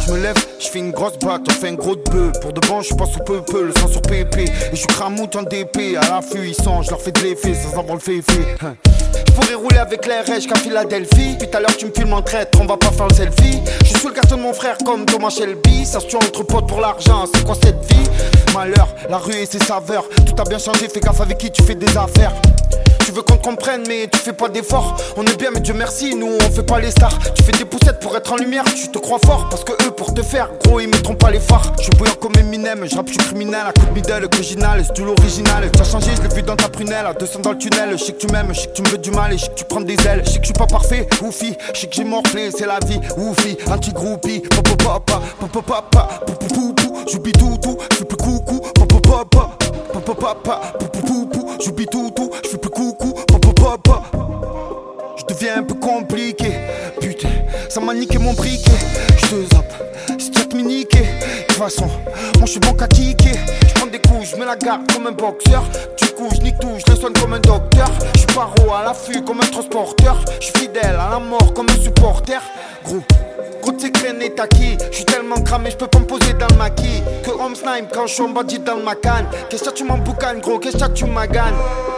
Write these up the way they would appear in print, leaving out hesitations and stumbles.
Je me lève, je fais une grosse batte, on fait un gros de bœuf. Pour de bon, je passe sous peu, le sang sur PP. Et je cramoute en DP, à l'affût, ils sont, je leur fais de l'effet sans avoir le fait. Je pourrais rouler avec les RS qu'à Philadelphie. Puis tout à l'heure, tu me filmes en traître, on va pas faire le selfie. Je suis sous le carton de mon frère comme Thomas Shelby. Ça se tue entre potes pour l'argent, c'est quoi cette vie? Malheur, la rue et ses saveurs. Tout a bien changé, fais gaffe avec qui tu fais des affaires. Tu veux qu'on te comprenne mais tu fais pas d'efforts. On est bien mais Dieu merci, nous on fait pas les stars. Tu fais des poussettes pour être en lumière, tu te crois fort. Parce que eux pour te faire, gros ils mettront pas les phares. Je suis bouillant comme Eminem, je rappe, je suis criminel. À coup de middle, original, c'est tout l'original. T'as changé, je l'ai vu dans ta prunelle. À 200 dans le tunnel, je sais que tu m'aimes, je sais que tu me veux du mal. Et je sais que tu prends des ailes, je sais que je suis pas parfait, oufi. Je sais que j'ai morflé, c'est la vie, oufi. Anti-groupie, papa, j'oublie tout, je fais plus coucou, j'oublie tout, je fais plus coucou, je deviens un peu compliqué. Putain, ça m'a niqué mon briquet. Je te zappe, c'est déjà te niquer. De toute façon, moi je suis bon qu'à kicker. Je prends des coups, je mets la garde comme un boxeur. Du coup, je nique tout, je les soigne comme un docteur. Je suis paro à l'affût comme un transporteur. Je suis fidèle à la mort comme un supporter. Gros de secret n'est acquis. Je suis tellement cramé, je peux pas me poser dans le maquis. Que home snipe quand je suis en bandit dans le macan. Qu'est-ce que tu m'emboucanes gros, qu'est-ce que tu maganes?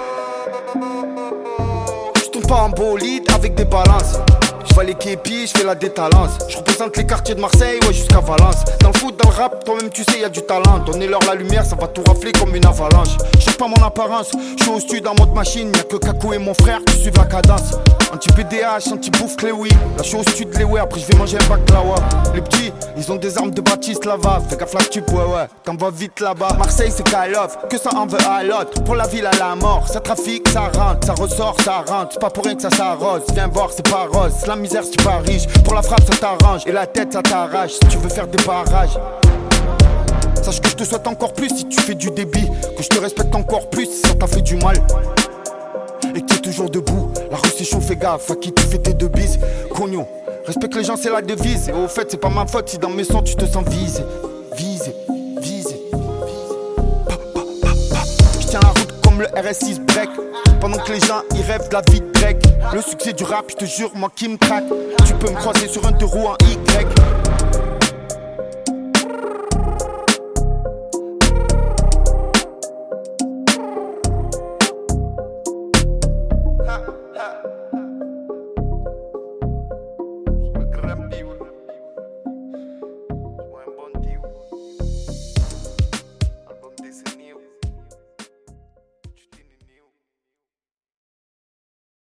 Je tourne pas en bolide avec des balances. Je vais les képis, je fais la détalence. Je représente les quartiers de Marseille, ouais jusqu'à Valence. Dans le foot, dans le rap, toi-même tu sais y'a du talent. Donnez-leur la lumière, ça va tout rafler comme une avalanche. Je cherche pas mon apparence, je suis au studio en mode machine. Y'a que Kakou et mon frère qui suivent la cadence. Anti-PDH, anti-bouffe clé oui. Là je suis au studio de Léoué, après je vais manger un baklawa. Les petits, ils ont des armes de Bratislava. Fais gaffe là que tu peux, ouais, t'en vas vite là-bas. Marseille c'est Call of, que ça en veut à l'autre. Pour la ville à la mort, ça trafique, ça rentre, ça ressort, ça rentre. C'est pas pour rien que ça s'arrose, viens voir c'est pas rose. La misère si tu pas riche, pour la frappe ça t'arrange. Et la tête ça t'arrache, si tu veux faire des barrages. Sache que je te souhaite encore plus si tu fais du débit. Que je te respecte encore plus si ça t'a fait du mal. Et que t'es toujours debout, la rue c'est chaud, fais gaffe à qui tu fais tes deux bises. Cognon, respecte les gens c'est la devise. Et au fait c'est pas ma faute si dans mes sons tu te sens visé. Je tiens la route comme le RS6 break. Pendant que les gens ils rêvent de la vie de Drake. Le succès du rap, je te jure, moi qui me traque. Tu peux me croiser sur un deux roues en Y. Sur le Grammy,